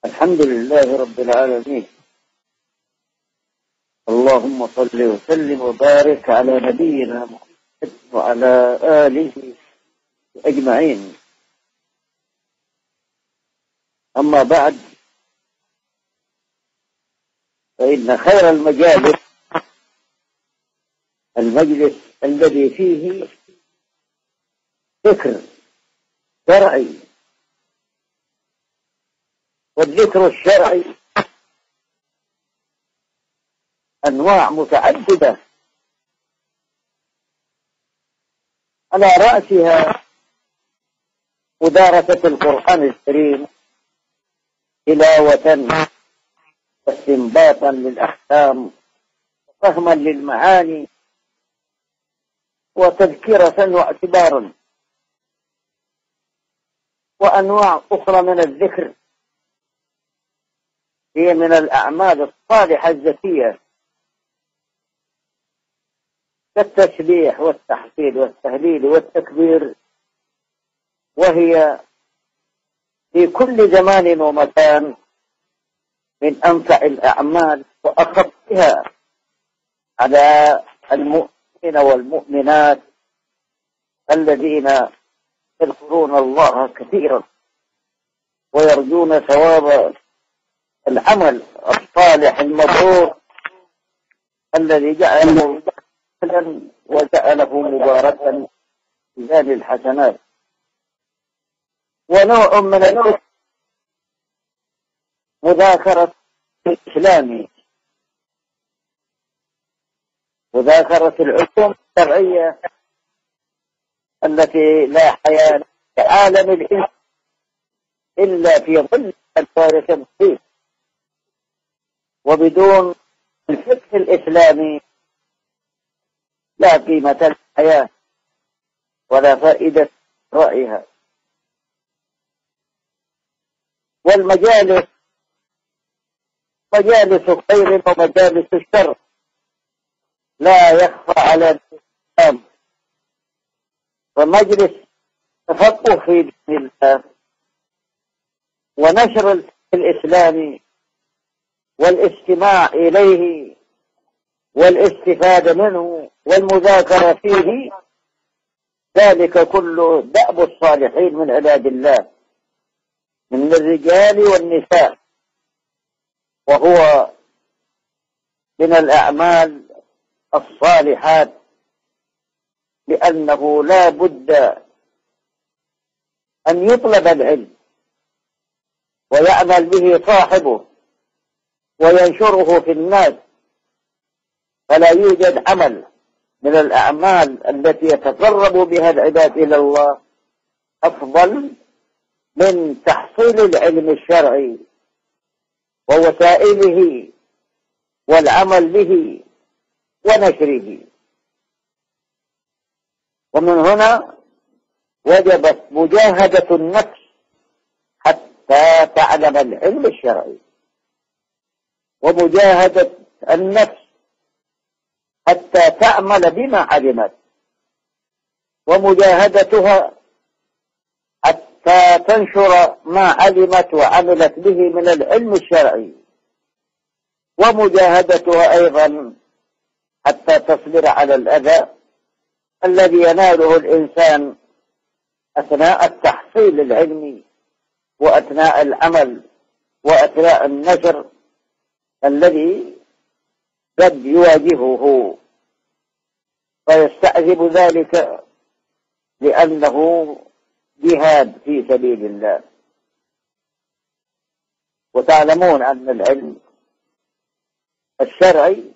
الحمد لله رب العالمين. اللهم صل وسلم وبارك على نبينا محمد وعلى آله أجمعين. أما بعد، فإن خير المجالس المجلس الذي فيه ذكر شرعي، والذكر الشرعي أنواع متعددة، على رأسها مدارسة القرآن الكريم تلاوة واستنباطا للأحكام وفهما للمعاني وتذكرة واعتبارا، وأنواع أخرى من الذكر هي من الأعمال الصالحة الزكية كالتسبيح والتحصيل والتهليل والتكبير، وهي في كل زمان ومكان من أنفع الأعمال وأخفها على المؤمنين والمؤمنات الذين يذكرون الله كثيرا ويرجون ثواب العمل الصالح المبرور الذي جعله سهلا وجعله مباركا في ميزان الحسنات. ونوع من الذكر مذاكرة الإسلام، مذاكرة العلوم الشرعية التي لا حياة في عالم الإنسان إلا في ظل الفارق المحيط، وبدون الفقه الإسلامي لا قيمة للحياة ولا فائدة رأيها. والمجالس مجالس خير ومجالس الشر لا يخفى على الإسلام، ومجلس تفقه في دين الله ونشر الفقه الإسلامي والاستماع إليه والاستفادة منه والمذاكرة فيه، ذلك كله دأب الصالحين من عباد الله من الرجال والنساء، وهو من الأعمال الصالحات، لأنه لا بد أن يطلب العلم ويعمل به صاحبه وينشره في الناس، فلا يوجد عمل من الأعمال التي يتقرب بها العباد إلى الله أفضل من تحصيل العلم الشرعي ووسائله والعمل به ونشره. ومن هنا وجبت مجاهدة النفس حتى تعلم العلم الشرعي، ومجاهدة النفس حتى تعمل بما علمت، ومجاهدتها حتى تنشر ما علمت وعملت به من العلم الشرعي، ومجاهدتها أيضا حتى تصبر على الأذى الذي يناله الإنسان أثناء التحصيل العلمي وأثناء العمل وأثناء النشر الذي قد يواجهه، فيستعذب ذلك لأنه جهاد في سبيل الله. وتعلمون أن العلم الشرعي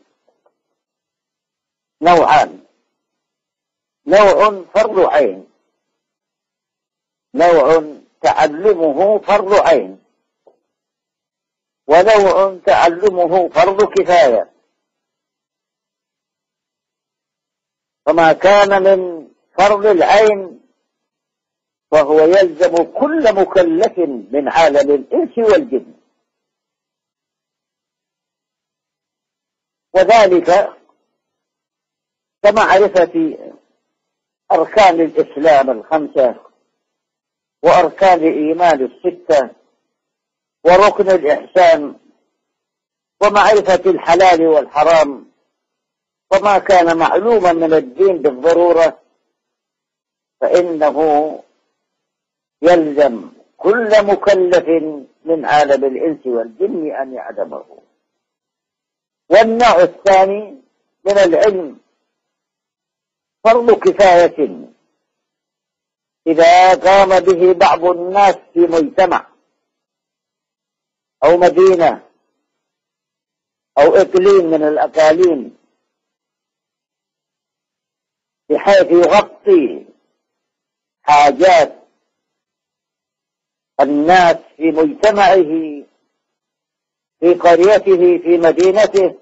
نوعان: نوع فرض عين، نوع تعلمه فرض عين، ونوع تعلمه فرض كفاية. فما كان من فرض العين فهو يلزم كل مكلف من عالم الإنس والجن، وذلك كمعرفة أركان الإسلام الخمسة وأركان الإيمان الستة وركن الإحسان ومعرفة الحلال والحرام، وما كان معلوما من الدين بالضرورة فإنه يلزم كل مكلف من عالم الإنس والجن أن يعلمه. والنوع الثاني من العلم فرض كفاية، إذا قام به بعض الناس في مجتمع أو مدينة أو إقليم من الأقاليم بحيث يغطي حاجات الناس في مجتمعه، في قريته، في مدينته،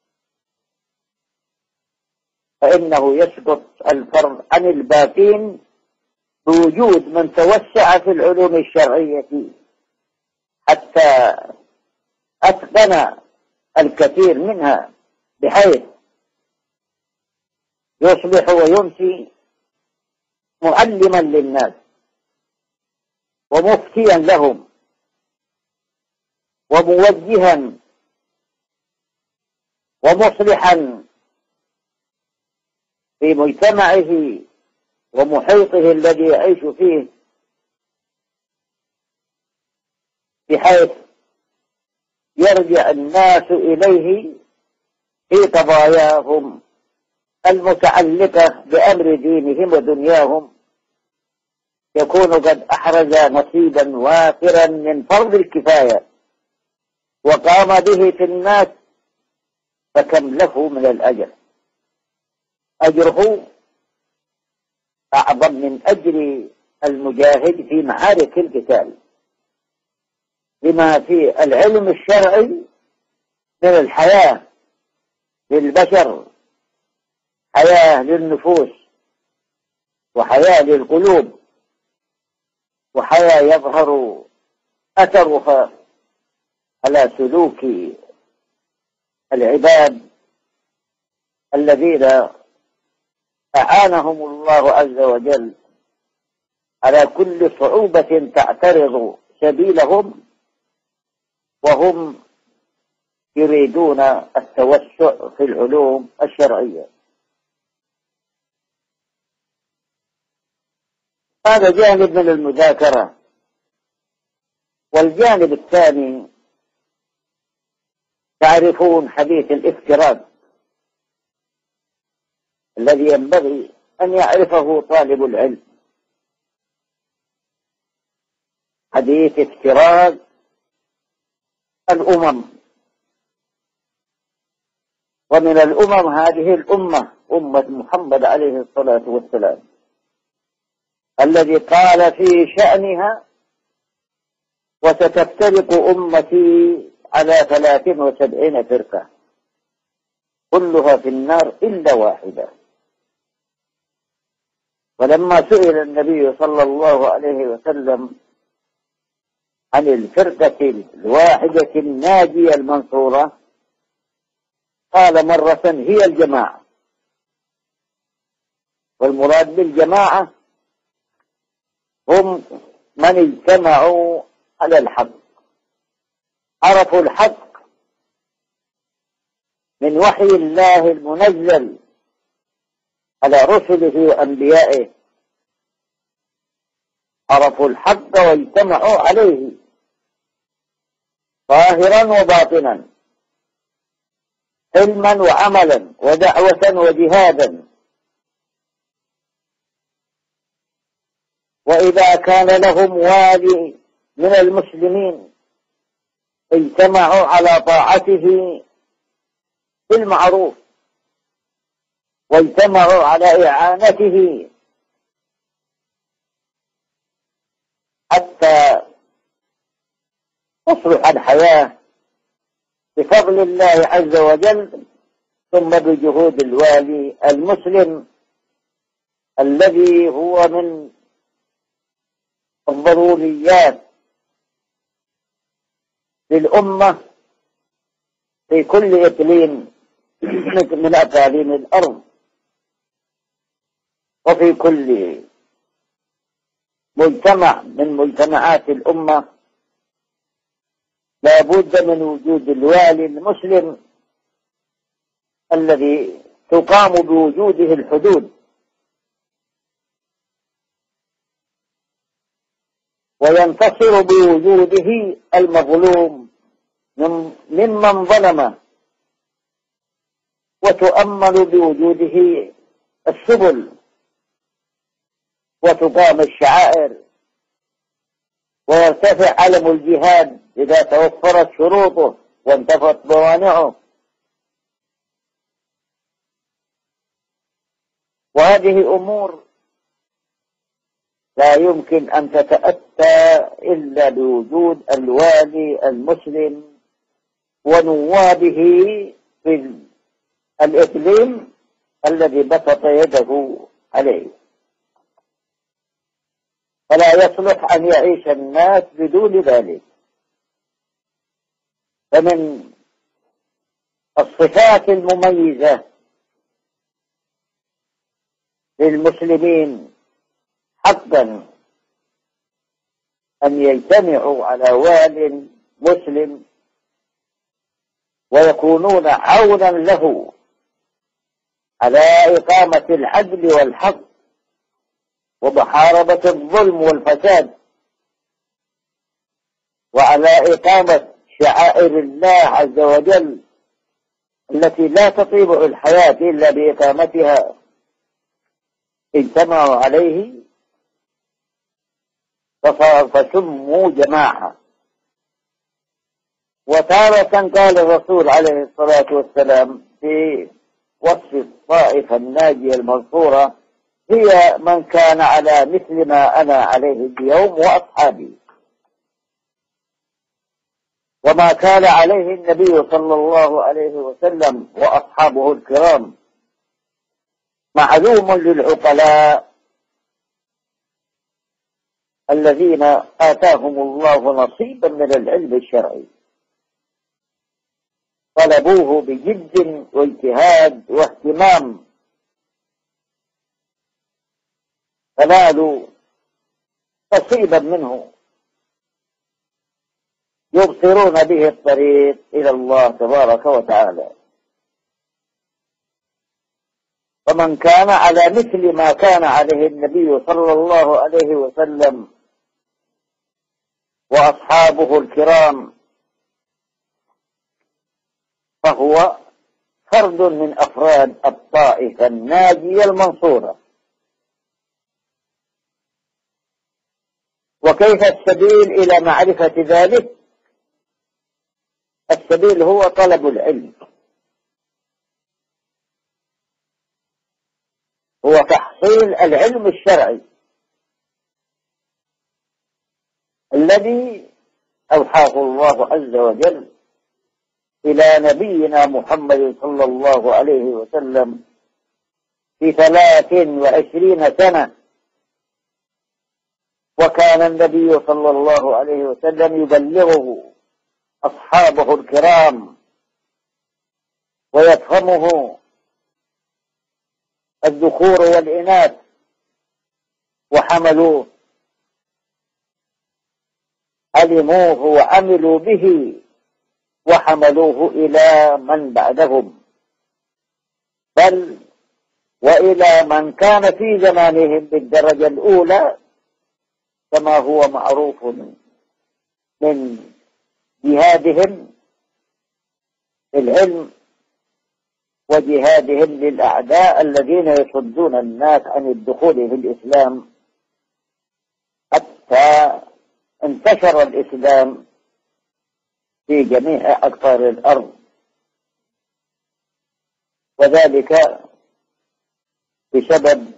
فإنه يسقط الفرض عن الباقين بوجود من توسع في العلوم الشرعية حتى أتقن الكثير منها، بحيث يصبح ويمسي معلما للناس ومفتيا لهم وموجها ومصلحا في مجتمعه ومحيطه الذي يعيش فيه، بحيث يرجع الناس إليه في قضاياهم المتعلقة بأمر دينهم ودنياهم، يكون قد أحرز نصيبا وافرا من فرض الكفاية وقام به في الناس، فكم له من الأجر. أجره أعظم من أجر المجاهد في معارك القتال، لما في العلم الشرعي من الحياة للبشر، حياة للنفوس وحياة للقلوب، وحياة يظهر أثرها على سلوك العباد الذين أعانهم الله عز وجل على كل صعوبة تعترض سبيلهم، وهم يريدون التوسع في العلوم الشرعية. هذا جانب من المذاكرة. والجانب الثاني، تعرفون حديث الافتراض الذي ينبغي أن يعرفه طالب العلم، حديث افتراض الأمم. ومن الأمم هذه الأمة، أمة محمد عليه الصلاة والسلام، الذي قال في شأنها: وستفترق أمتي على 73 فرقة كلها في النار إلا واحدة. ولما سئل النبي صلى الله عليه وسلم عن الفرقة الواحدة الناجية المنصورة، قال مرة: هي الجماعة. والمراد بالجماعة هم من اجتمعوا على الحق، عرفوا الحق من وحي الله المنزل على رسله وأنبيائه، عرفوا الحق واجتمعوا عليه ظاهرا وباطنا، علما وعملا ودعوة وجهادا. وإذا كان لهم والي من المسلمين اجتمعوا على طاعته بالمعروف، واجتمعوا على إعانته حتى تصلح الحياة بفضل الله عز وجل، ثم بجهود الوالي المسلم الذي هو من الضروريات للأمة في كل إقليم من أقاليم الأرض، وفي كل مجتمع من مجتمعات الأمة، لا بد من وجود الوالي المسلم الذي تقام بوجوده الحدود، وينتصر بوجوده المظلوم ممن ظلمه، وتؤمن بوجوده السبل، وتقام الشعائر، ويرتفع علم الجهاد إذا توفرت شروطه وانتفت موانعه. وهذه أمور لا يمكن أن تتأتى إلا بوجود الوالي المسلم ونوابه في الإقليم الذي بسط يده عليه. فلا يصلح أن يعيش الناس بدون ذلك. فمن الصفات المميزة للمسلمين حقا أن يجتمعوا على وال مسلم ويكونون عونا له على إقامة العدل والحق ومحاربة الظلم والفساد، وعلى إقامة شعائر الله عز وجل التي لا تطيب الحياة إلا بإقامتها. اجتمعوا عليه فسموا جماعة. وتارة قال الرسول عليه الصلاة والسلام في وصف الطائفة الناجية المنصورة: هي من كان على مثل ما أنا عليه اليوم وأصحابي. وما كان عليه النبي صلى الله عليه وسلم وأصحابه الكرام معلوم للعقلاء الذين آتاهم الله نصيبا من العلم الشرعي، طلبوه بجد واجتهاد واهتمام، فنالوا نصيبا منه يبصرون به الطريق إلى الله تبارك وتعالى. فمن كان على مثل ما كان عليه النبي صلى الله عليه وسلم وأصحابه الكرام فهو فرد من أفراد الطائفة الناجية المنصورة. وكيف السبيل إلى معرفة ذلك؟ السبيل هو طلب العلم، هو تحصيل العلم الشرعي الذي أوحاه الله عز وجل إلى نبينا محمد صلى الله عليه وسلم في 23 سنة. وكان النبي صلى الله عليه وسلم يبلغه أصحابه الكرام ويفهمه الذكور والإناث، وحملوه علموه وعملوا به وحملوه إلى من بعدهم، بل وإلى من كان في زمانهم بالدرجة الأولى، كما هو معروف من جهادهم العلم وجهادهم للأعداء الذين يصدون الناس عن الدخول في الإسلام، حتى انتشر الإسلام في جميع أقطار الأرض. وذلك بسبب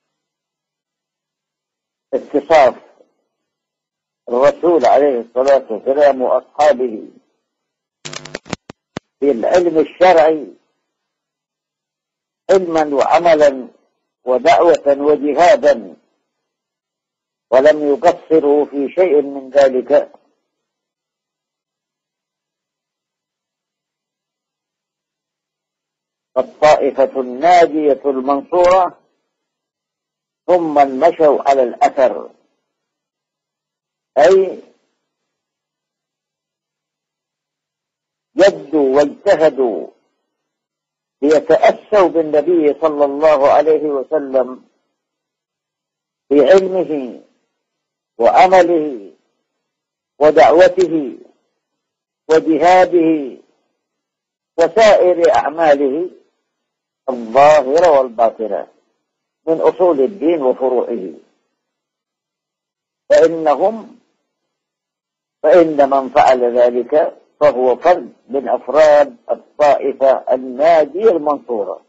اتصاف الرسول عليه الصلاة والسلام وأصحابه بالعلم الشرعي علما وعملا ودعوة وجهادا، ولم يقصروا في شيء من ذلك. الطائفة الناجية المنصورة ثم مشوا على الأثر، أي جدوا واجتهدوا ليتأسوا بالنبي صلى الله عليه وسلم في علمه وعمله ودعوته وجهاده وسائر أعماله الظاهرة والباطنة من أصول الدين وفروعه، فإن من فعل ذلك فهو فرد من أفراد الطائفة الناجية المنصورة.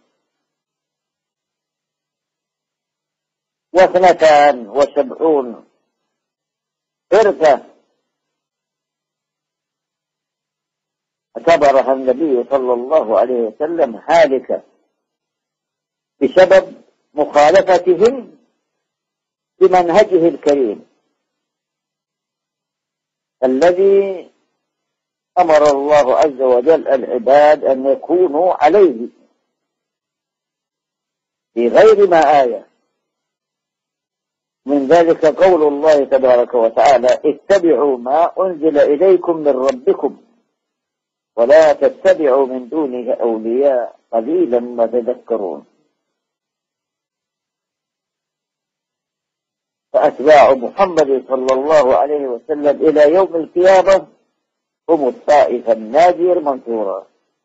72 فرقة اعتبرها النبي صلى الله عليه وسلم هالكة بسبب مخالفتهم بمنهجه الكريم الذي أمر الله عز وجل العباد أن يكونوا عليه في غير ما آية. من ذلك قول الله تبارك وتعالى: اتبعوا ما أنزل إليكم من ربكم ولا تتبعوا من دونه أولياء قليلا ما تذكرون. فأتباع محمد صلى الله عليه وسلم إلى يوم القيامة هم الطائفة الناجية المنصورة،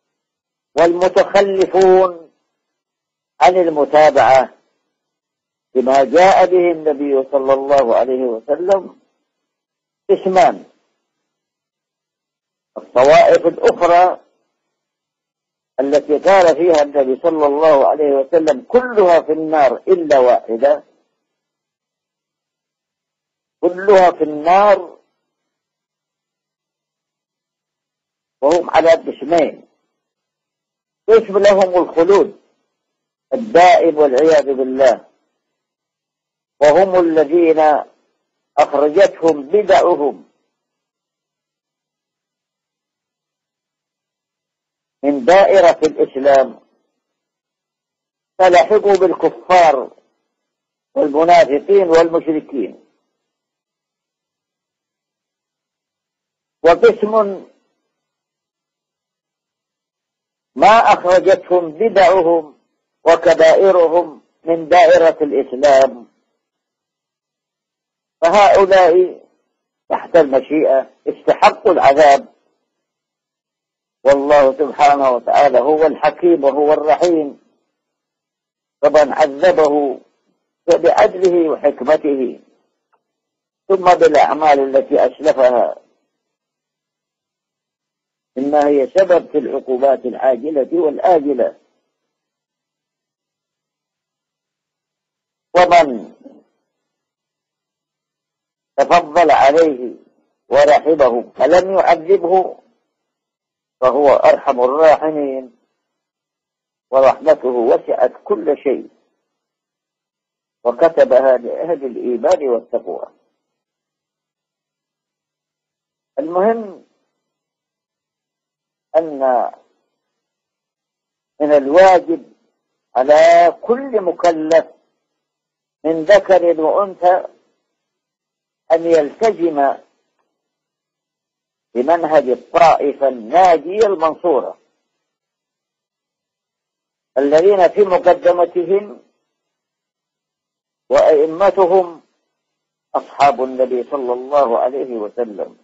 والمتخلفون عن المتابعة بما جاء به النبي صلى الله عليه وسلم قسمان: الطوائف الأخرى التي قال فيها النبي صلى الله عليه وسلم كلها في النار إلا واحدة، كلها في النار، وهم على قسمين: قسم لهم الخلود الدائم والعياذ بالله، وهم الذين أخرجتهم بدعهم من دائرة الإسلام فلحقوا بالكفار والمنافقين والمشركين. وقسم ما أخرجتهم بدعهم وكبائرهم من دائرة الإسلام، فهؤلاء تحت المشيئة استحقوا العذاب، والله سبحانه وتعالى هو الحكيم وهو الرحيم، طبعا عذبه بعدله وحكمته ثم بالأعمال التي أسلفها، إنها هي سبب في العقوبات العاجلة والآجلة. ومن تفضل عليه ورحمه فلم يعذبه فهو أرحم الراحمين، ورحمته وسعت كل شيء وكتبها لأهل الإيمان والتقوى. المهم أن من الواجب على كل مكلف من ذكر وأنثى أن يلتزم بمنهج الطائفة الناجية المنصورة الذين في مقدمتهم وأئمتهم أصحاب النبي صلى الله عليه وسلم،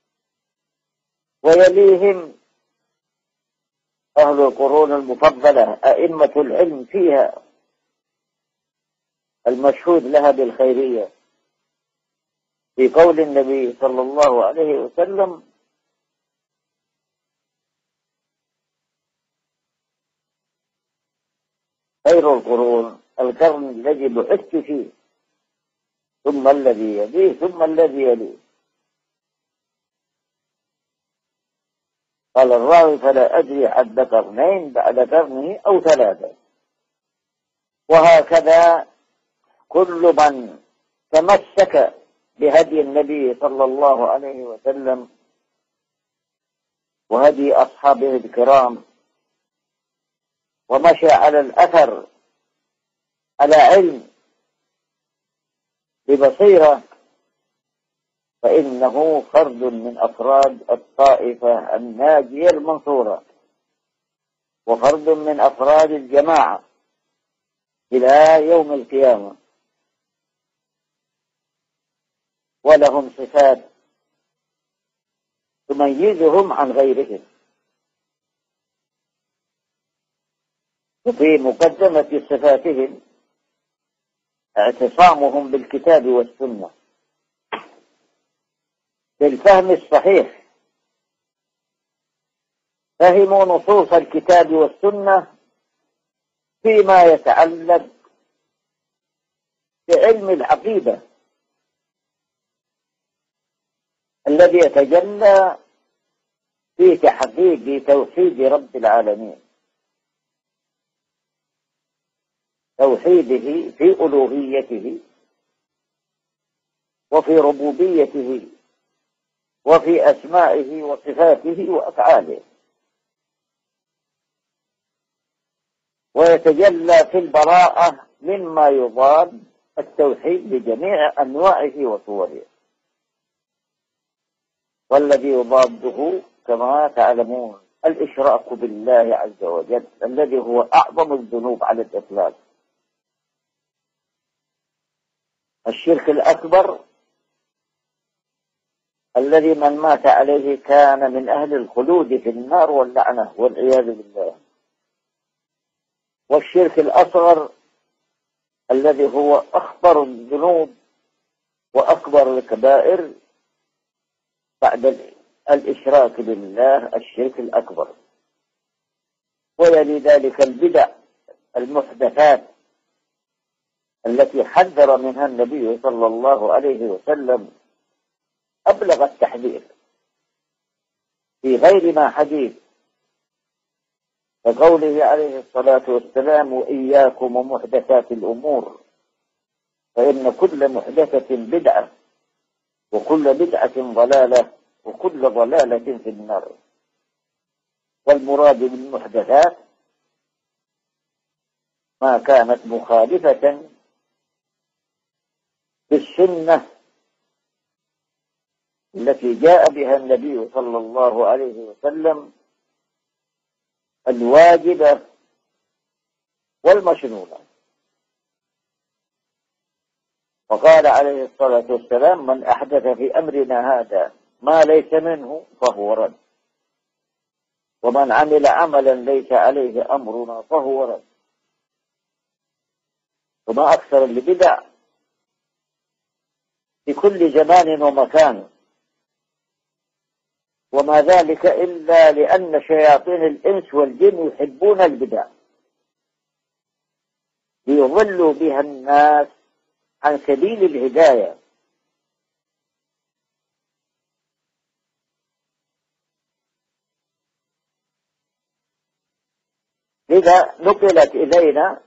ويليهم أهل القرون المفضلة أئمة العلم فيها المشهود لها بالخيرية، في قول النبي صلى الله عليه وسلم: خير القرون القرن الذي بعثت فيه ثم الذي يليه ثم الذي يليه. قال الراوي: فلا أدري عد قرنين بعد قرنه أو 3. وهكذا كل من تمسك بهدي النبي صلى الله عليه وسلم وهدي أصحابه الكرام ومشى على الأثر على علم ببصيرة فإنه فرد من أفراد الطائفة الناجية المنصورة، وفرد من أفراد الجماعة إلى يوم القيامة، ولهم صفات تميزهم عن غيرهم. وفي مقدمة صفاتهم اعتصامهم بالكتاب والسنة بالفهم الصحيح، فهموا نصوص الكتاب والسنة فيما يتعلق بعلم العقيدة الذي يتجلى في تحقيق توحيد رب العالمين، توحيده في ألوهيته وفي ربوبيته وفي أسمائه وصفاته وأفعاله، ويتجلى في البراءة مما يضاد التوحيد بجميع أنواعه وصوره. والذي يضاده كما تعلمون الإشراك بالله عز وجل، الذي هو أعظم الذنوب على الإطلاق. الشرك الأكبر الذي من مات عليه كان من أهل الخلود في النار واللعنة والعياذ بالله. والشرك الأصغر الذي هو أخطر الذنوب وأكبر الكبائر بعد الإشراك بالله الشرك الأكبر. ويلي ذلك البدع المحدثات التي حذر منها النبي صلى الله عليه وسلم أبلغ التحذير في غير ما حديث، كقوله عليه الصلاة والسلام: وإياكم ومحدثات الأمور فإن كل محدثة بدعة وكل بدعة ضلالة وكل ضلالة في النار. والمراد بالمحدثات ما كانت مخالفة بالسنة التي جاء بها النبي صلى الله عليه وسلم الواجبة والمشروعة. وقال عليه الصلاة والسلام: من أحدث في أمرنا هذا ما ليس منه فهو رد، ومن عمل عملا ليس عليه أمرنا فهو رد. وما أكثر البدع في كل زمان ومكان، وما ذلك إلا لأن شياطين الإنس والجن يحبون البدع ليضلوا بها الناس عن سبيل الهداية. لذا نقلت إلينا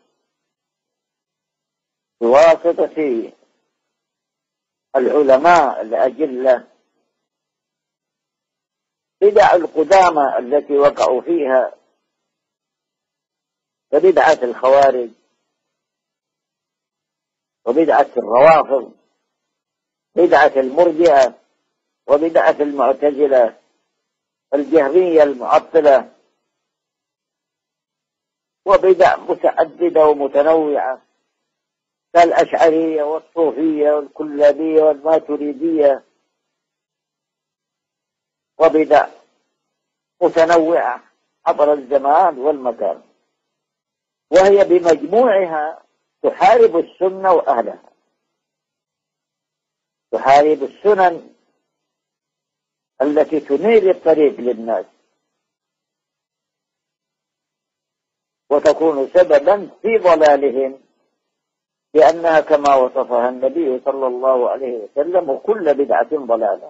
بواسطة العلماء الأجلة بدع القدامى التي وقعوا فيها، كبدعة الخوارج وبدعة الروافض، بدعة المرجئة وبدعة المعتزلة، الجهمية المعطلة، وبدع متعددة ومتنوعة كالأشعرية والصوفية والكلابية والماتريدية، وبدع متنوعة عبر الزمان والمكان، وهي بمجموعها تحارب السنة وأهلها، تحارب السنن التي تنير الطريق للناس وتكون سببا في ضلالهم، لأنها كما وصفها النبي صلى الله عليه وسلم: وكل بدعة ضلالة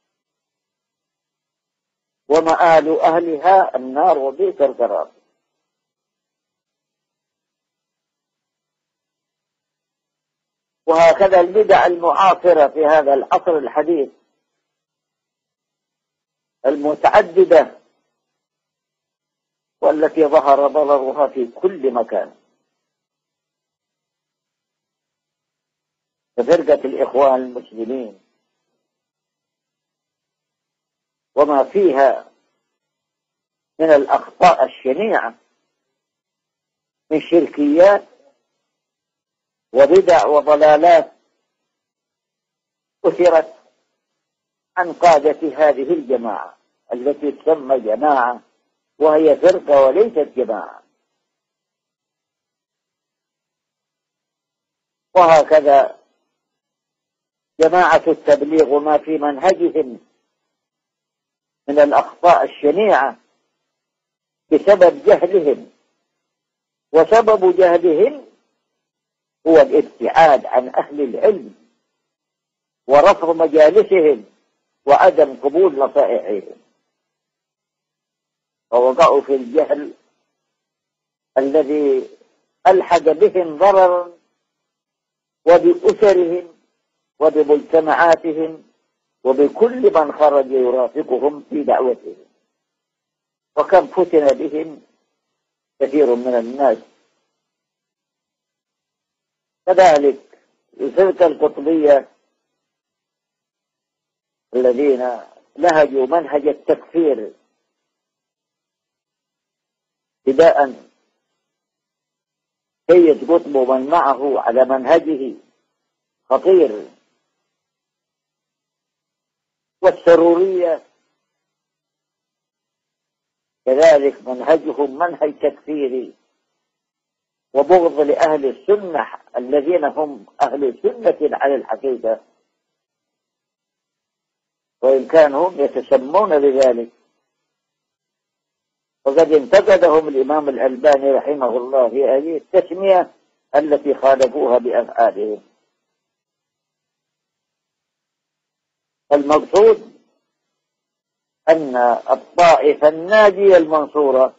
ومآل أهلها النار وبئس القرار. وهكذا البدع المعاصرة في هذا العصر الحديث المتعددة والتي ظهر ضررها في كل مكان، كفرقة الإخوان المسلمين وما فيها من الأخطاء الشنيعة من شركيات وبدع وضلالات أثرت عن قادة هذه الجماعة التي تسمى جماعة وهي فرقة وليست جماعة. وهكذا جماعة التبليغ وما في منهجهم من الأخطاء الشنيعة بسبب جهلهم، وسبب جهلهم هو الابتعاد عن أهل العلم ورفض مجالسهم وعدم قبول نصائحهم، فوقعوا في الجهل الذي ألحق بهم ضررا وبأسرهم وبمجتمعاتهم وبكل من خرج يرافقهم في دعوتهم، وكم فتن بهم كثير من الناس. كذلك الفرقة القطبية الذين نهجوا منهج التكفير ابتداء سيد قطب ومن معه على منهجه خطير، والسرورية كذلك منهجهم منهج تكفيري وبغض لأهل السنة الذين هم أهل سنة على الحقيقة، وإن كانوا يتسمون بذلك. وقد انتقدهم الإمام الألباني رحمه الله في هذه التسمية التي خالفوها بأفعالهم. المقصود أن الطائفة الناجية المنصورة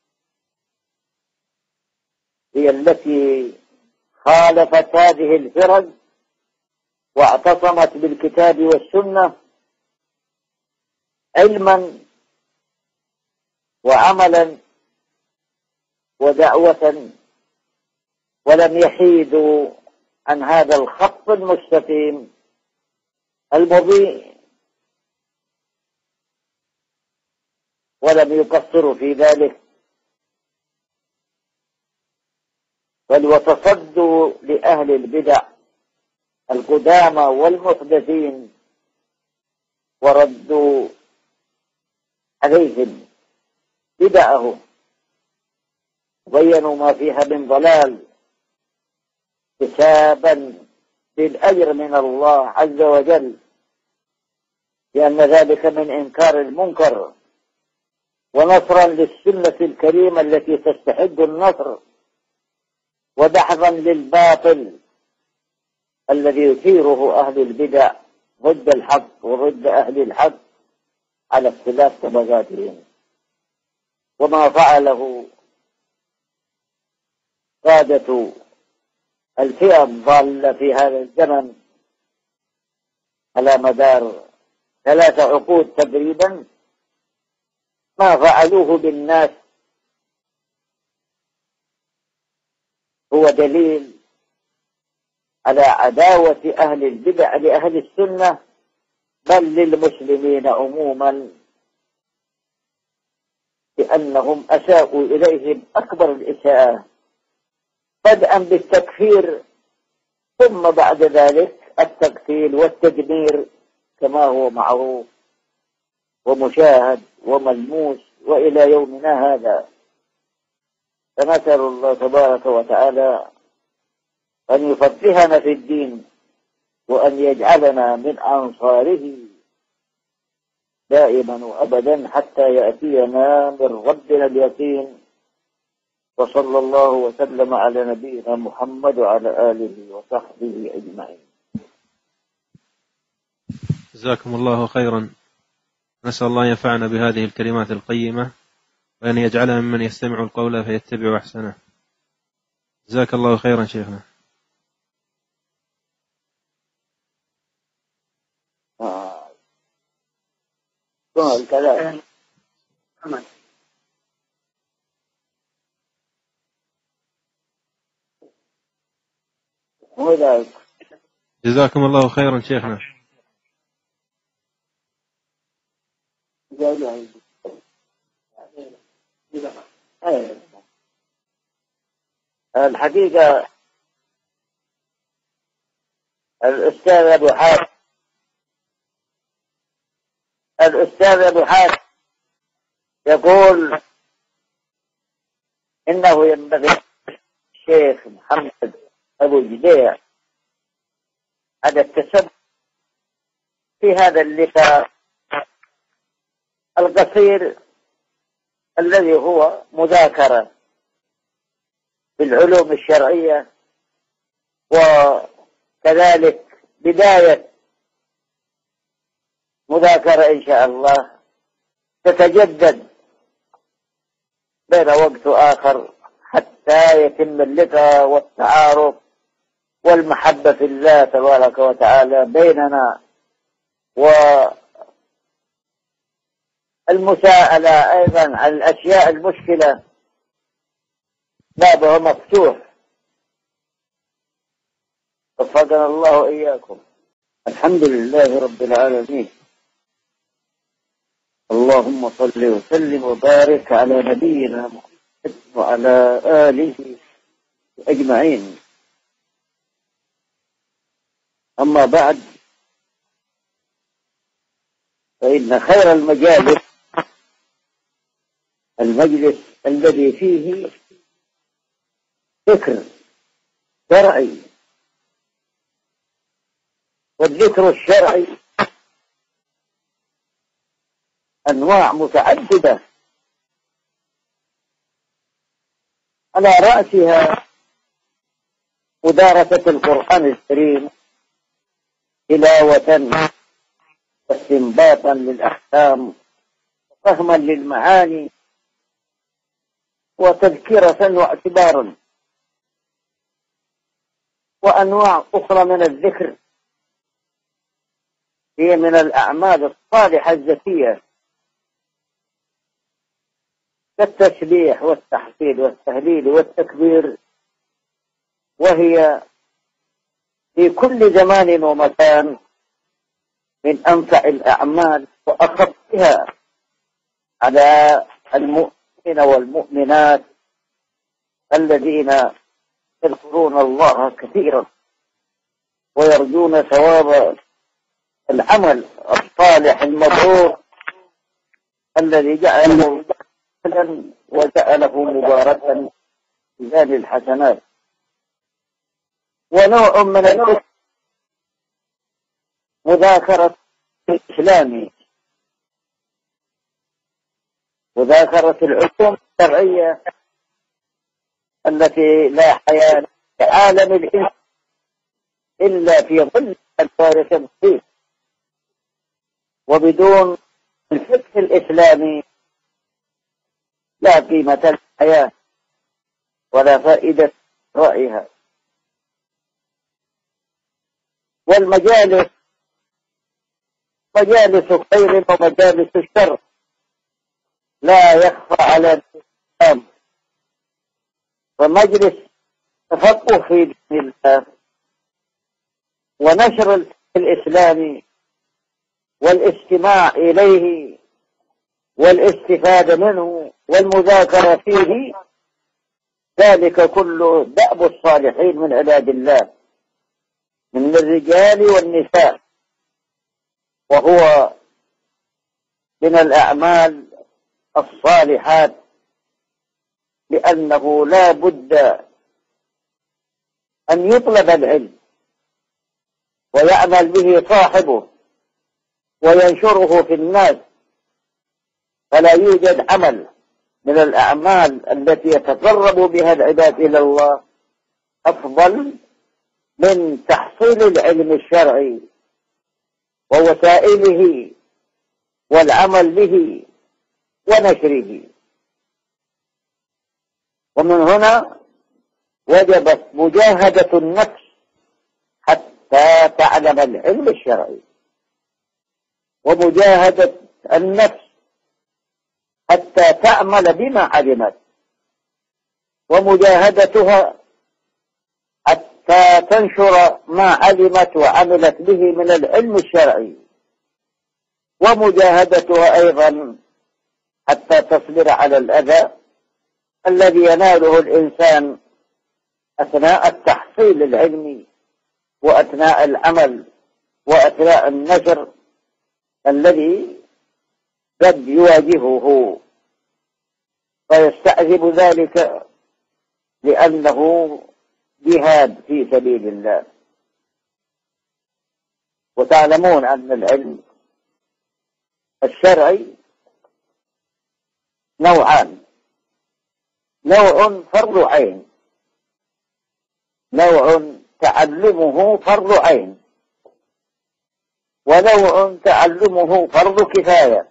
هي التي خالفت هذه الفرق واعتصمت بالكتاب والسنة علما وعملا ودعوة، ولم يحيدوا عن هذا الخط المستقيم المضيء، ولم يقصروا في ذلك، بل وتصدوا لأهل البدع القدامى والمحدثين وردوا عليهم بدعهم، بينوا ما فيها من ضلال حسابا بالأجر من الله عز وجل، لأن ذلك من إنكار المنكر ونصرا للسنة الكريمة التي تستحق النصر، ودحضا للباطل الذي يثيره أهل البدع ضد الحق وضد أهل الحق على اختلاف طبقاتهم. وما فعله قادة الفئة الضالة في هذا الزمن على مدار 3 عقود تقريبا، ما فعلوه بالناس هو دليل على عداوة أهل البدع لأهل السنة بل للمسلمين عموما، لأنهم أساءوا إليهم أكبر الإساءة، بدءا بالتكفير ثم بعد ذلك التقتيل والتدمير كما هو معروف ومشاهد وملموس وإلى يومنا هذا. فنسأل الله تبارك وتعالى أن يفقهنا في الدين وأن يجعلنا من أنصاره دائما وأبدا حتى يأتينا من ربنا اليقين. وصلى الله وسلم على نبينا محمد وعلى آله وصحبه أجمعين. جزاكم الله خيرا. نسأل الله ينفعنا بهذه الكلمات القيمة وأن يجعلنا ممن يستمع القول فيتبع أحسنه. جزاك الله خيرا شيخنا. الكلام جزاكم الله خيرا شيخنا. الحقيقة الأستاذ أبو حاتم يقول إنه ينبغي الشيخ محمد أبو جديع على التسبب في هذا اللقاء القصير الذي هو مذاكرة بالعلوم الشرعية، وكذلك بداية مذاكرة إن شاء الله تتجدد بين وقت آخر حتى يتم اللقاء والتعارف والمحبة في الله تبارك وتعالى بيننا، والمساءلة أيضا عن الأشياء المشكلة بابها مفتوح. وفقنا الله إياكم. الحمد لله رب العالمين، اللهم صل وسلم وبارك على نبينا محمد وعلى آله أجمعين. أما بعد، فإن خير المجالس المجلس الذي فيه ذكر شرعي، والذكر الشرعي أنواع متعددة، على رأسها مدارسة القرآن الكريم تلاوة واستنباطا للأحكام وفهما للمعاني وتذكرة واعتبارا. وأنواع أخرى من الذكر هي من الأعمال الصالحة الزكية كالتسبيح والتحميد والتهليل والتكبير، وهي في كل زمان ومكان من أنفع الأعمال وأخفها على المؤمنين والمؤمنات الذين يذكرون الله كثيرا ويرجون ثواب العمل الصالح المبرور الذي جعله سهلا وجعله مباركا في ميزان الحسنات. ونوع من الذكر مذاكرة الإسلامي، مذاكرة العلوم الشرعية التي لا حياة في عالم الإنسان إلا في ظل الفارق المحيط، وبدون الفقه الإسلامي لا قيمة للحياة ولا فائدة رأيها. والمجالس مجالس خير ومجالس الشر لا يخفى على الإسلام، فمجلس تفقه في دين الله ونشر الإسلام والاستماع إليه والاستفادة منه والمذاكرة فيه، ذلك كله دأب الصالحين من عباد الله من الرجال والنساء، وهو من الأعمال الصالحات، لأنه لا بد أن يطلب العلم ويعمل به صاحبه وينشره في الناس، فلا يوجد عمل من الأعمال التي يتقرب بها العباد إلى الله أفضل من تحصيل العلم الشرعي ووسائله والعمل به ونشره. ومن هنا وجبت مجاهدة النفس حتى تعلم العلم الشرعي، ومجاهدة النفس حتى تعمل بما علمت، ومجاهدتها حتى تنشر ما علمت وعملت به من العلم الشرعي، ومجاهدتها أيضا حتى تصبر على الأذى الذي يناله الإنسان أثناء التحصيل العلمي وأثناء العمل وأثناء النشر الذي قد يواجهه، فيستعذب ذلك لأنه جهاد في سبيل الله. وتعلمون أن العلم الشرعي نوعان: نوع فرض عين، نوع تعلمه فرض عين، ونوع تعلمه فرض كفاية.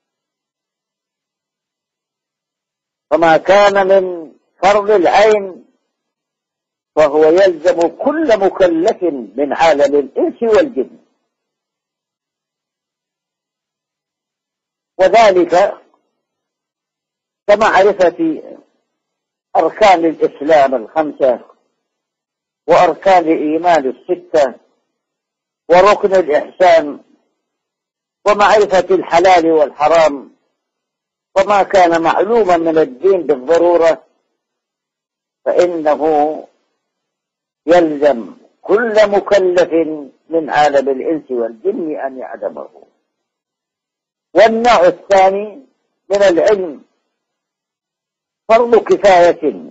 فما كان من فرض العين فهو يلزم كل مكلف من عالم الإنس والجن، وذلك كمعرفة أركان الإسلام الخمسة وأركان الإيمان الستة وركن الإحسان ومعرفة الحلال والحرام. وما كان معلوما من الدين بالضرورة فإنه يلزم كل مكلف من عالم الإنس والجن أن يعلمه. والنوع الثاني من العلم فرض كفاية،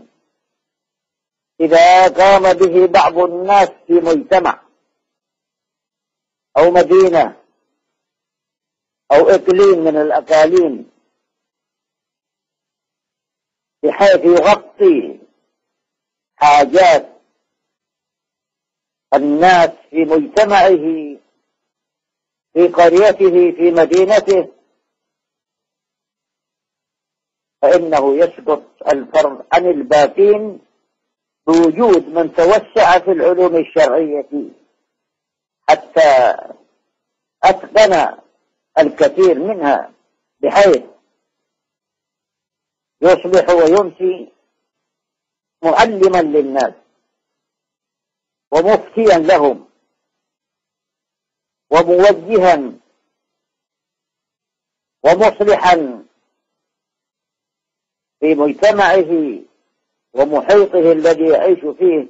إذا قام به بعض الناس في مجتمع أو مدينة أو إقليم من الأقاليم بحيث يغطي حاجات الناس في مجتمعه في قريته في مدينته، فإنه يسقط الفرض عن الباقين بوجود من توسع في العلوم الشرعية حتى أتقن الكثير منها بحيث يصبح ويمسي معلما للناس ومفتيا لهم وموجها ومصلحا في مجتمعه ومحيطه الذي يعيش فيه،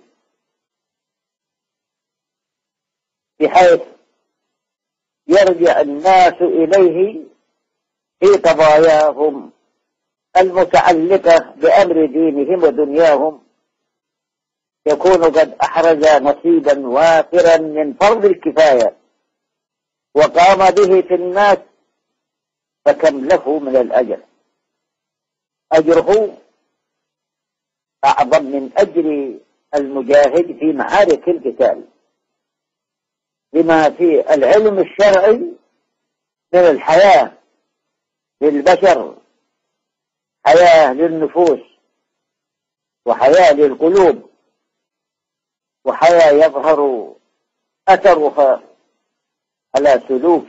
بحيث يرجع الناس إليه في قضاياهم المتعلقة بأمر دينهم ودنياهم، يكون قد أحرز نصيبا وافرا من فرض الكفاية وقام به في الناس، فكم له من الأجر. أجره أعظم من أجر المجاهد في معارك القتال، لما في العلم الشرعي من الحياة للبشر، حياة للنفوس وحياة للقلوب وحياة يظهر أثرها على سلوك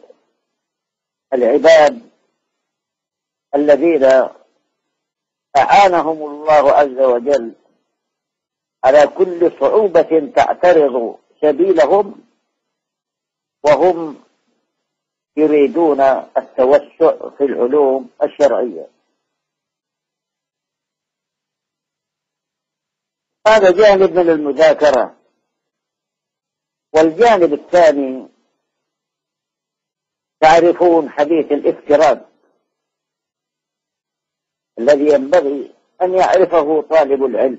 العباد الذين أعانهم الله عز وجل على كل صعوبة تعترض سبيلهم وهم يريدون التوسع في العلوم الشرعية. هذا جانب من المذاكرة. والجانب الثاني تعرفون حديث الافتراض الذي ينبغي أن يعرفه طالب العلم،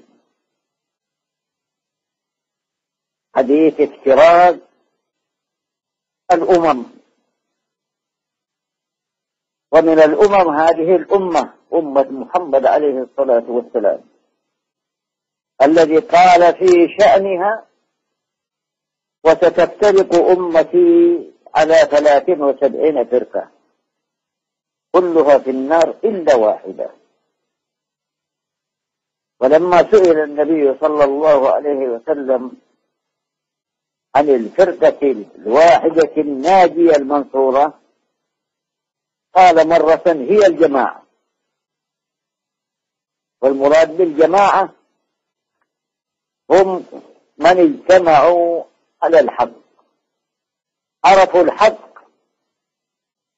حديث افتراض الأمم. ومن الأمم هذه الأمة أمة محمد عليه الصلاة والسلام الذي قال في شأنها: وستفترق أمتي على 73 فرقة كلها في النار إلا واحدة. ولما سئل النبي صلى الله عليه وسلم عن الفرقة الواحدة الناجية المنصورة قال مرة: هي الجماعة. والمراد بالجماعة هم من اجتمعوا على الحق، عرفوا الحق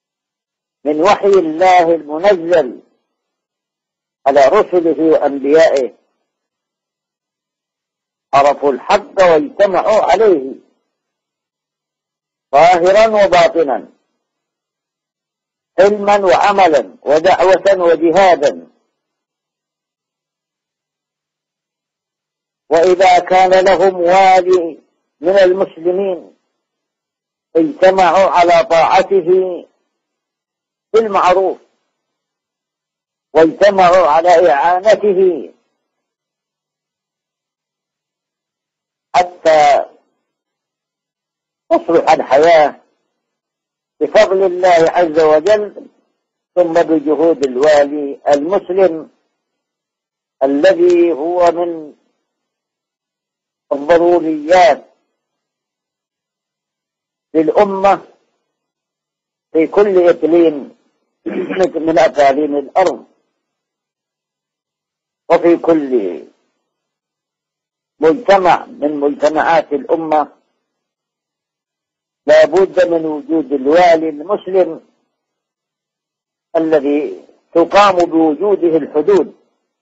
من وحي الله المنزل على رسله وأنبيائه، عرفوا الحق واجتمعوا عليه ظاهرا وباطنا، علما وعملا ودعوة وجهادا. وإذا كان لهم والي من المسلمين اجتمعوا على طاعته بالمعروف، واجتمعوا على إعانته حتى تصلح الحياة بفضل الله عز وجل، ثم بجهود الوالي المسلم الذي هو من الضروريات للأمة في كل إقليم من أقاليم الأرض، وفي كل مجتمع من مجتمعات الأمة لا بد من وجود الوالي المسلم الذي تقام بوجوده الحدود،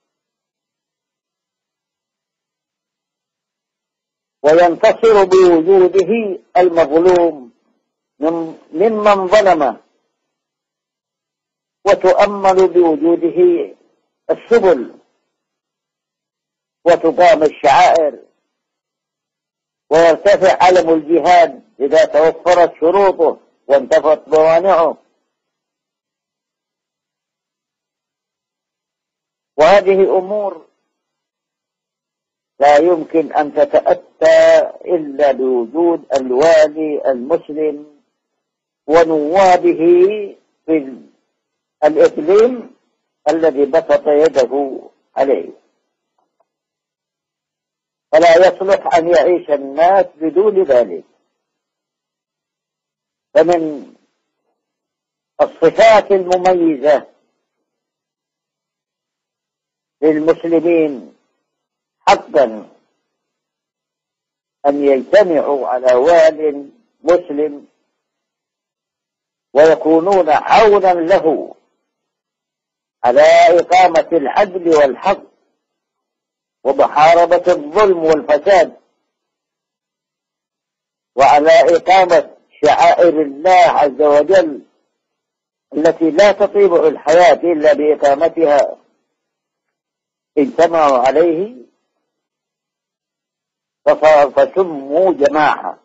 وينتصر بوجوده المظلوم ممن ظلمه، وتؤمل بوجوده السبل، وتقام الشعائر، ويرتفع علم الجهاد إذا توفرت شروطه وانتفت موانعه. وهذه أمور لا يمكن أن تتأتى إلا بوجود الوالي المسلم ونوابه في الإقليم الذي بسط يده عليه. فلا يصلح أن يعيش الناس بدون ذلك. فمن الصفات المميزة للمسلمين حقا أن يجتمعوا على وال مسلم ويكونون عونا له على إقامة العدل والحق ومحاربة الظلم والفساد، وعلى إقامة شعائر الله عز وجل التي لا تطيب الحياة إلا بإقامتها. اجتمعوا عليه فسموا جماعة.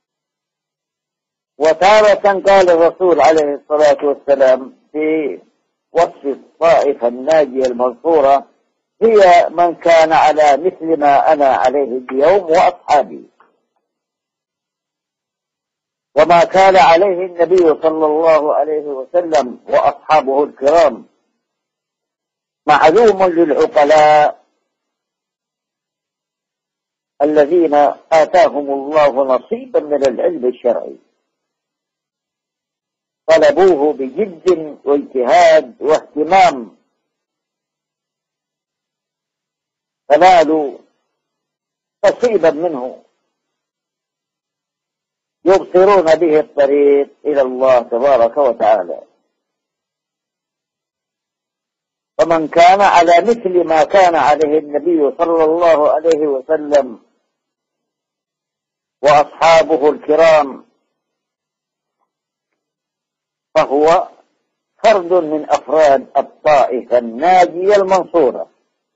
وتارة قال الرسول عليه الصلاة والسلام في وصف الطائفة الناجية المنصورة: هي من كان على مثل ما أنا عليه اليوم وأصحابي. وما كان عليه النبي صلى الله عليه وسلم وأصحابه الكرام معلوم للعقلاء الذين آتاهم الله نصيبا من العلم الشرعي، طلبوه بجد واجتهاد واهتمام، فنالوا نصيبا منه يبصرون به الطريق إلى الله تبارك وتعالى. فمن كان على مثل ما كان عليه النبي صلى الله عليه وسلم وأصحابه الكرام فهو فرد من أفراد الطائفة الناجية المنصورة.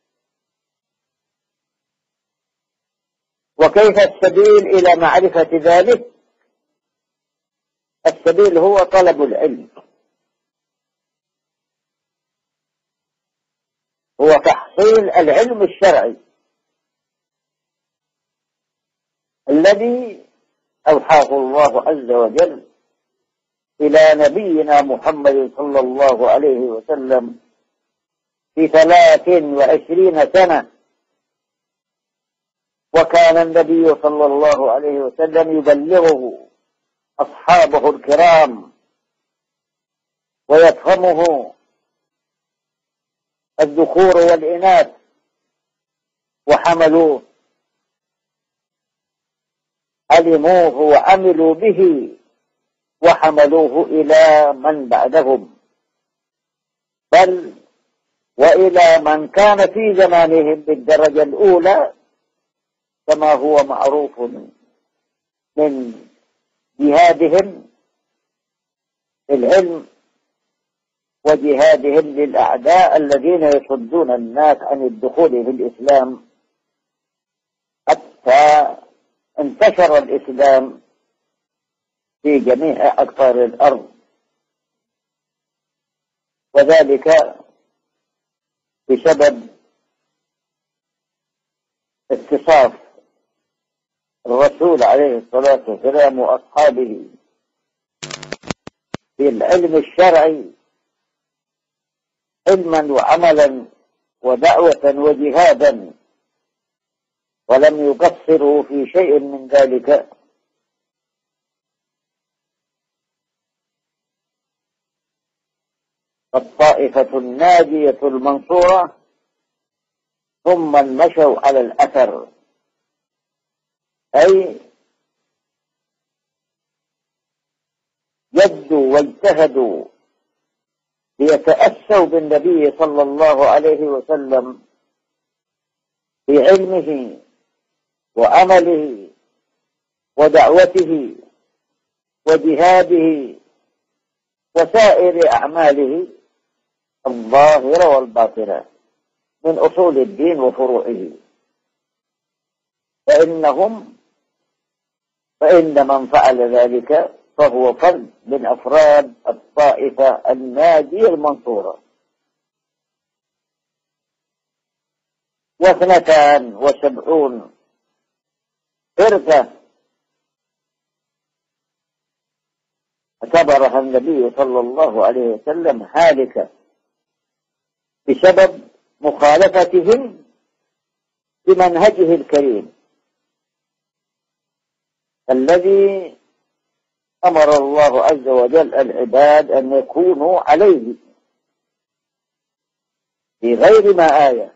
وكيف السبيل إلى معرفة ذلك؟ السبيل هو طلب العلم، هو تحصيل العلم الشرعي الذي أوحاه الله عز وجل إلى نبينا محمد صلى الله عليه وسلم في 23 سنة. وكان النبي صلى الله عليه وسلم يبلغه أصحابه الكرام ويفهمه الذكور والإناث، وحملوه علموه وعملوا به وحملوه إلى من بعدهم. بل وإلى من كان في زمانهم بالدرجة الأولى، كما هو معروف من جهادهم في العلم وجهادهم للأعداء الذين يصدون الناس عن الدخول في الإسلام، حتى انتشر الإسلام في جميع أقطار الأرض، وذلك بسبب اتصاف الرسول عليه الصلاة والسلام وأصحابه في العلم الشرعي علما وعملا ودعوة وجهادا، ولم يقصروا في شيء من ذلك. فالطائفة الناجية المنصورة هم من مشوا على الأثر، أي جدوا واجتهدوا ليتأسوا بالنبي صلى الله عليه وسلم في علمه وعمله ودعوته وجهاده وسائر أعماله الظاهرة والباطنة من أصول الدين وفروعه، فإن من فعل ذلك فهو فرد من أفراد الطائفة الناجية المنصورة. 72 فرقة اعتبرها النبي صلى الله عليه وسلم هالكة بسبب مخالفتهم بمنهجه الكريم الذي أمر الله عز وجل العباد أن يكونوا عليه في غير ما آية.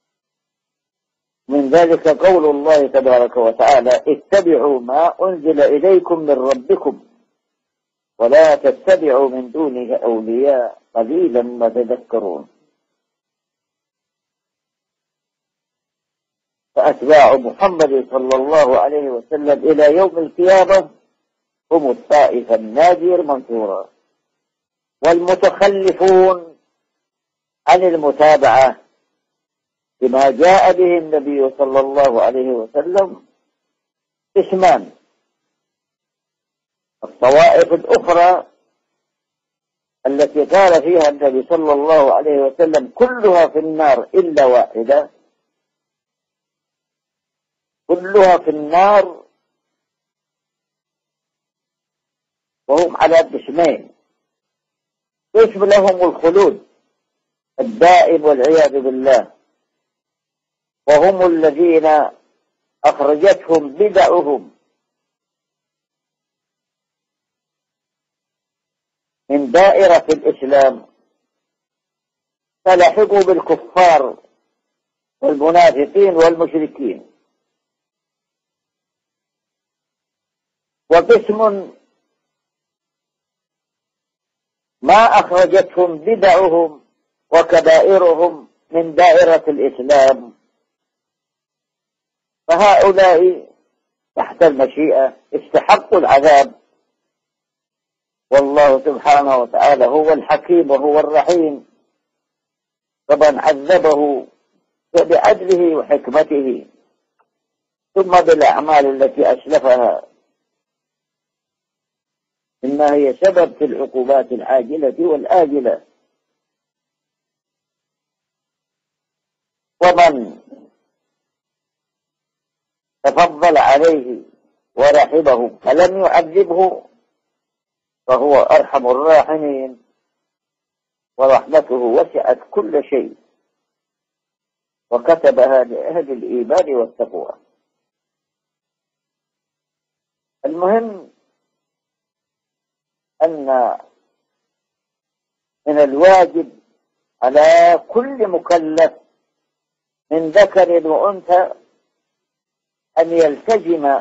من ذلك قول الله تبارك وتعالى: اتبعوا ما أنزل إليكم من ربكم ولا تتبعوا من دونه أولياء قليلا ما تذكرون. فأتباع محمد صلى الله عليه وسلم إلى يوم القيامة هم الطائفة الناجية المنصورة، والمتخلفون عن المتابعة بما جاء به النبي صلى الله عليه وسلم قسمان: الطوائف الأخرى التي قال فيها النبي صلى الله عليه وسلم كلها في النار إلا واحدة، كلها في النار، وهم على قسمين: قسم لهم الخلود الدائم والعياذ بالله، وهم الذين أخرجتهم بدعهم من دائرة الإسلام فلحقوا بالكفار والمنافقين والمشركين. وقسم ما أخرجتهم بدعهم وكبائرهم من دائرة الإسلام، فهؤلاء تحت المشيئة استحقوا العذاب، والله سبحانه وتعالى هو الحكيم وهو الرحيم، فمن عذبه بعدله وحكمته ثم بالأعمال التي أسلفها إنما هي سبب في العقوبات العاجلة والآجلة. ومن تفضل عليه ورحمه فلم يعذبه فهو أرحم الراحمين، ورحمته وسعت كل شيء وكتبها لأهل الإيمان والتقوى. المهم أن من الواجب على كل مكلف من ذكر وأنثى أن يلتزم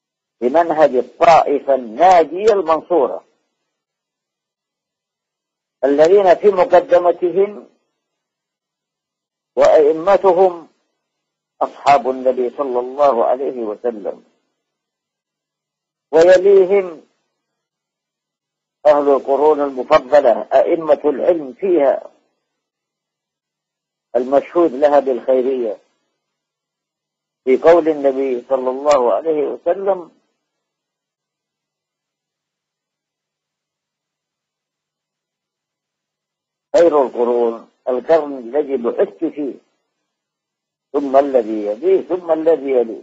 بمنهج الطائفة الناجية المنصورة، الذين في مقدمتهم وأئمتهم أصحاب النبي صلى الله عليه وسلم، ويليهم أهل القرون المفضلة أئمة العلم فيها المشهود لها بالخيرية، في قول النبي صلى الله عليه وسلم: خير القرون القرن الذي بعثت فيه، ثم الذي يليه، ثم الذي يليه.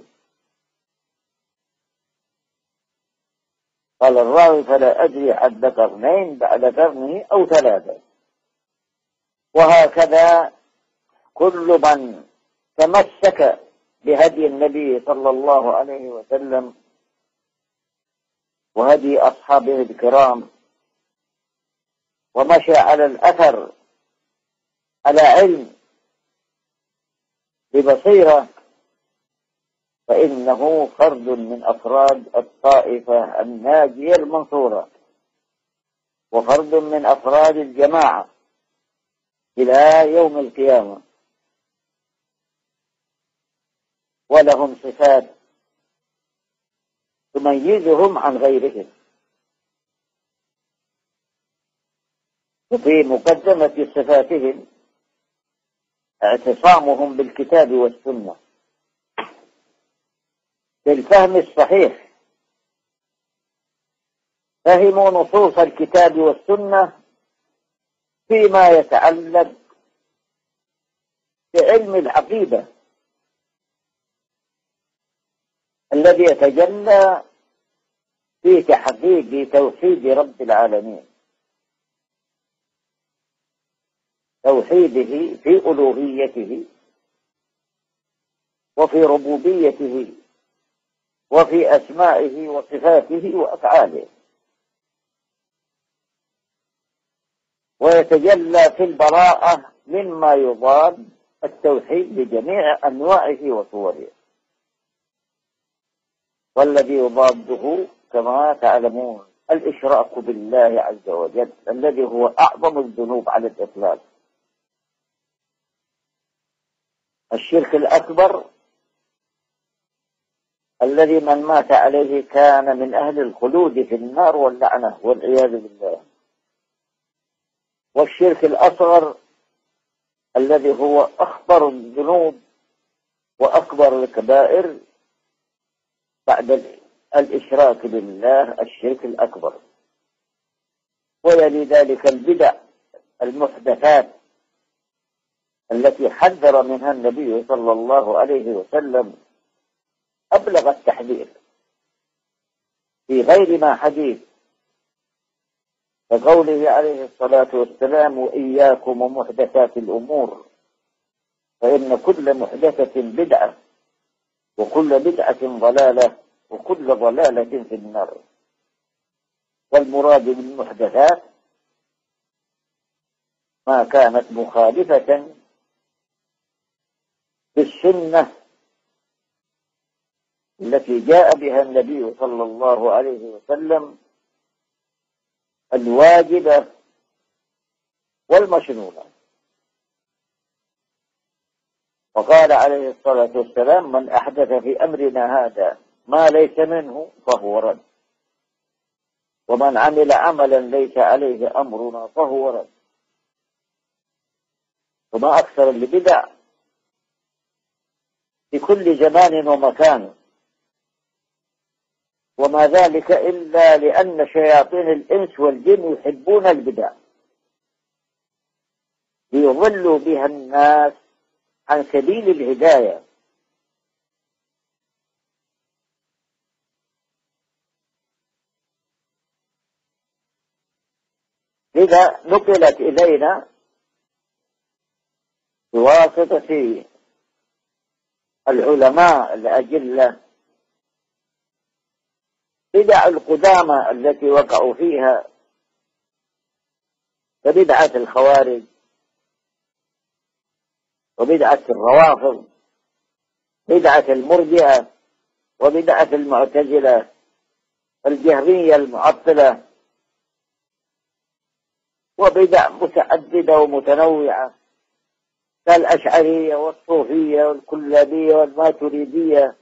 قال الراوي: فلا أدري عد قرنين بعد قرنه أو ثلاثة. وهكذا كل من تمسك بهدي النبي صلى الله عليه وسلم وهدي أصحابه الكرام ومشى على الأثر على علم ببصيرة، فإنه فرد من أفراد الطائفة الناجية المنصورة، وفرد من أفراد الجماعة إلى يوم القيامة، ولهم صفات تميزهم عن غيرهم. وفي مقدمة صفاتهم اعتصامهم بالكتاب والسنة بالفهم الصحيح، فهموا نصوص الكتاب والسنة فيما يتعلق بعلم العقيدة الذي يتجلى في تحقيق توحيد رب العالمين، توحيده في ألوهيته وفي ربوبيته وفي أسمائه وصفاته وأفعاله، ويتجلى في البراءة مما يضاد التوحيد بجميع أنواعه وصوره. والذي يضاده كما تعلمون الإشراك بالله عز وجل، الذي هو أعظم الذنوب على الإطلاق. الشرك الأكبر الذي من مات عليه كان من أهل الخلود في النار واللعنة والعياذ بالله. والشرك الأصغر الذي هو أخطر الذنوب وأكبر الكبائر بعد الإشراك بالله الشرك الأكبر. ويلي ذلك البدع المحدثات التي حذر منها النبي صلى الله عليه وسلم أبلغ التحذير في غير ما حديث، كقوله عليه الصلاة والسلام: وإياكم ومحدثات الأمور فإن كل محدثة بدعة وكل بدعة ضلالة وكل ضلالة في النار. والمراد بالمحدثات ما كانت مخالفة بالسنة التي جاء بها النبي صلى الله عليه وسلم الواجبة والمشروعة. وقال عليه الصلاة والسلام: من أحدث في أمرنا هذا ما ليس منه فهو رد، ومن عمل عملا ليس عليه أمرنا فهو رد. وما أكثر البدع في كل زمان ومكان، وما ذلك إلا لأن شياطين الإنس والجن يحبون البدع ليضلوا بها الناس عن سبيل الهداية. لذا نقلت إلينا بواسطة العلماء الأجلة بدع القدامى التي وقعوا فيها، كبدعة الخوارج وبدعة الروافض، بدعة المرجئة وبدعة المعتزلة، الجهمية المعطلة، وبدع متعددة ومتنوعة كالأشعرية والصوفية والكلابية والماتريدية،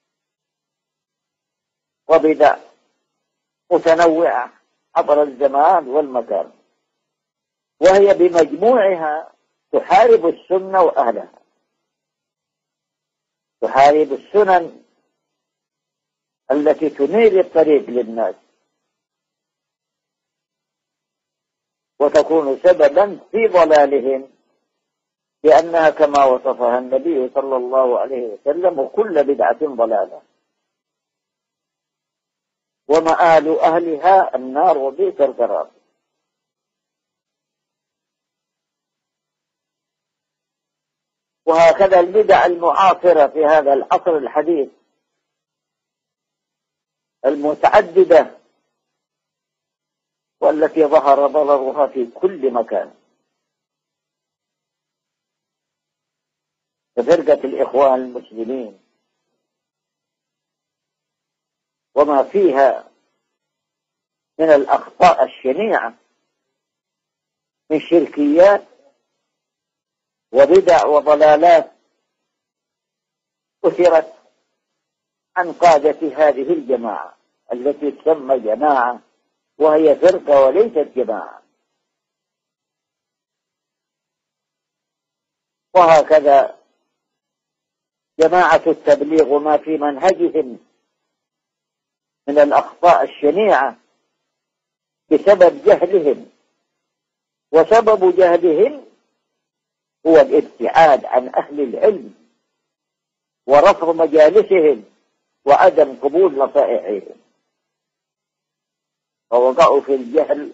وبدع متنوعة عبر الزمان والمكان، وهي بمجموعها تحارب السنة وأهلها، تحارب السنن التي تنير الطريق للناس وتكون سببا في ضلالهم، لأنها كما وصفها النبي صلى الله عليه وسلم: وكل بدعة ضلالة ومآل أهلها النار وبئس القرار. وهكذا البدع المعاصرة في هذا العصر الحديث المتعددة والتي ظهر ضررها في كل مكان، كفرقة الإخوان المسلمين وما فيها من الأخطاء الشنيعة من شركيات وبدع وضلالات أثرت عن قادة هذه الجماعة التي تسمى جماعة وهي فرقة وليست جماعة. وهكذا جماعة التبليغ وما في منهجهم من الأخطاء الشنيعة بسبب جهلهم، وسبب جهلهم هو الابتعاد عن أهل العلم ورفض مجالسهم وعدم قبول نصائحهم، فوقعوا في الجهل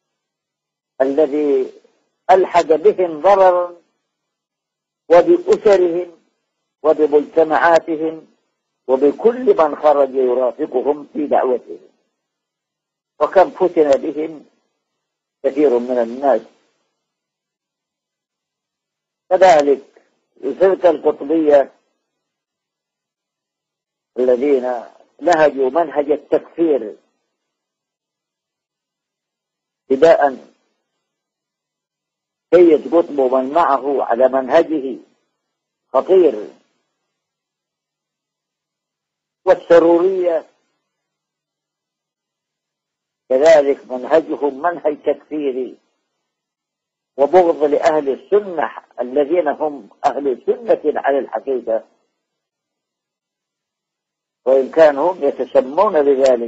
الذي ألحق بهم ضررا وبأسرهم وبمجتمعاتهم وبكل من خرج يرافقهم في دعوتهم، وكم فتن بهم كثير من الناس. كذلك الفرقة القطبية الذين نهجوا منهج التكفير ابتداء سيد قطب ومن معه على منهجه خطير، والسرورية كذلك منهجهم منهج تكفيري وبغض لأهل السنة الذين هم أهل سنة على الحقيقة، وإن كانوا يتسمون بذلك.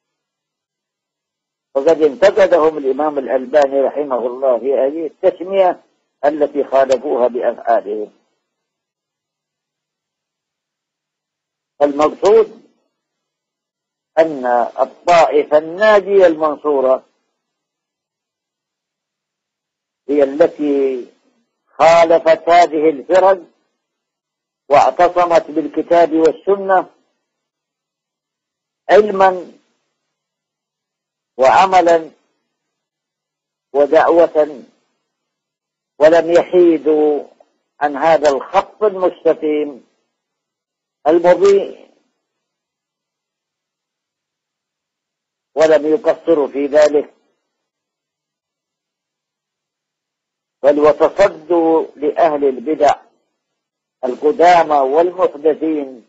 وقد انتقدهم الإمام الألباني رحمه الله في هذه التسمية التي خالفوها بأفعالهم. المقصود أن الطائفة الناجية المنصورة هي التي خالفت هذه الفرق واعتصمت بالكتاب والسنة علما وعملا ودعوة، ولم يحيدوا عن هذا الخط المستقيم المضيء، ولم يقصروا في ذلك، بل وتصدوا لأهل البدع القدامى والمحدثين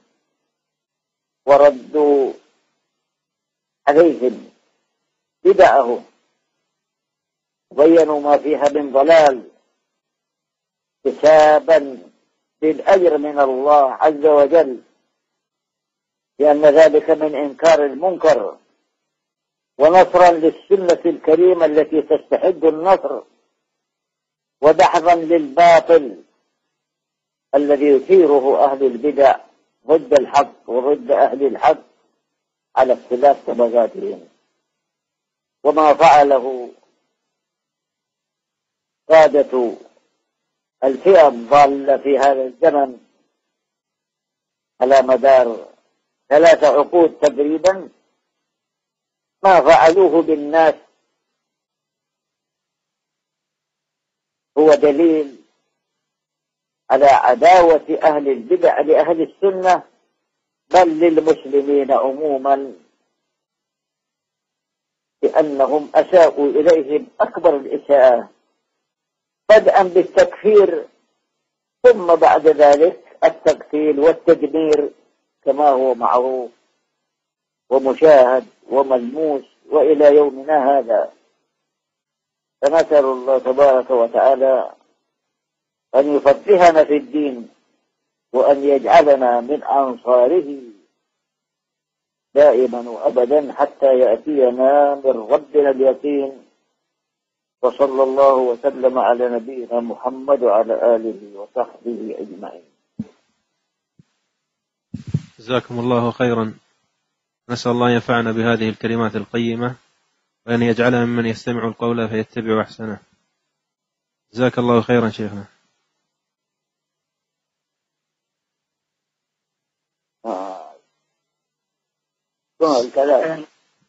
وردوا عليهم بدعهم، بينوا ما فيها من ضلال حسابا بالأجر من الله عز وجل، لأن ذلك من إنكار المنكر ونصرا للسنة الكريمة التي تستحق النصر، ودحضا للباطل الذي يثيره أهل البدع ضد الحق وضد أهل الحق على اختلاف طبقاتهم. وما فعله قادة الفئة الضالة في هذا الزمن على مدار 3 عقود تقريبا، ما فعلوه بالناس هو دليل على عداوة أهل البدع لأهل السنة بل للمسلمين عموما، لأنهم أساءوا إليهم أكبر الإساءة، بدءا بالتكفير ثم بعد ذلك التقتيل والتدمير كما هو معروف ومشاهد وملموس وإلى يومنا هذا. فنسأل الله تبارك وتعالى أن يفقهنا في الدين وأن يجعلنا من أنصاره دائما وأبدا حتى يأتينا من ربنا اليقين. وصلى الله وسلم على نبينا محمد وعلى آله وصحبه أجمعين. جزاكم الله خيرا. نسأل الله ينفعنا بهذه الكلمات القيمة وأن يجعلنا ممن يستمع القول فيتبع أحسنه. جزاك الله خيرا شيخنا. الكلام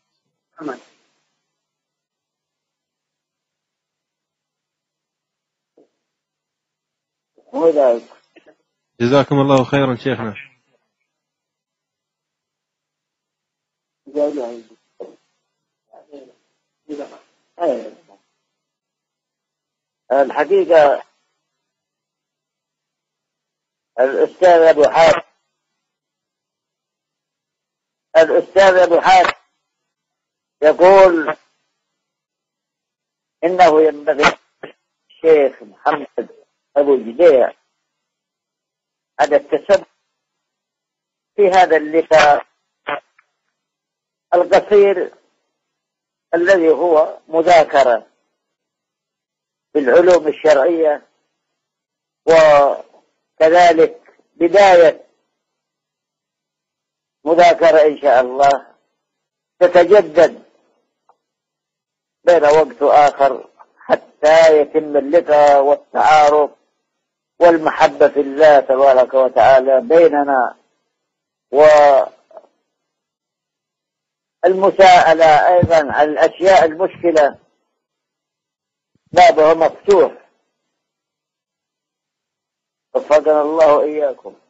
جزاكم الله خيرا شيخنا. الحقيقة الأستاذ أبو حاتم يقول إنه ينبغي الشيخ محمد أبو جديع على التسبب في هذا اللقاء القصير الذي هو مذاكرة بالعلوم الشرعية، وكذلك بداية مذاكرة إن شاء الله تتجدد بين وقت آخر حتى يتم اللقاء والتعارف والمحبة في الله تبارك وتعالى بيننا، والمساءلة أيضا عن الأشياء المشكلة بابها مفتوح. وفقنا الله إياكم.